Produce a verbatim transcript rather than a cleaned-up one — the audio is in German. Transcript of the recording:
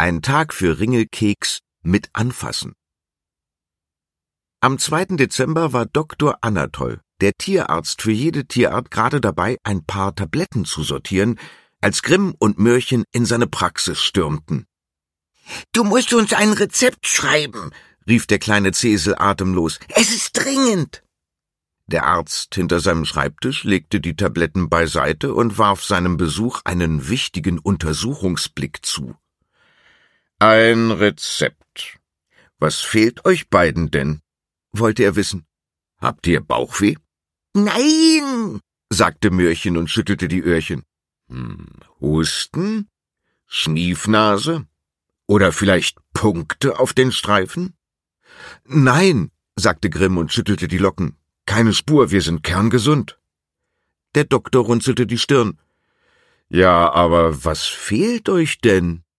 Ein Tag für Ringelkeks mit Anfassen. Am zweiten Dezember war Doktor Anatol, der Tierarzt für jede Tierart, gerade dabei, ein paar Tabletten zu sortieren, als Grimm und Möhrchen in seine Praxis stürmten. »Du musst uns ein Rezept schreiben«, rief der kleine Cecil atemlos. »Es ist dringend!« Der Arzt hinter seinem Schreibtisch legte die Tabletten beiseite und warf seinem Besuch einen wichtigen Untersuchungsblick zu. »Ein Rezept. Was fehlt euch beiden denn?« wollte er wissen. »Habt ihr Bauchweh?« »Nein«, sagte Möhrchen und schüttelte die Öhrchen. Hm, Husten? Schniefnase? Oder vielleicht Punkte auf den Streifen? »Nein«, sagte Grimm und schüttelte die Locken. »Keine Spur, wir sind kerngesund.« Der Doktor runzelte die Stirn. »Ja, aber was fehlt euch denn?«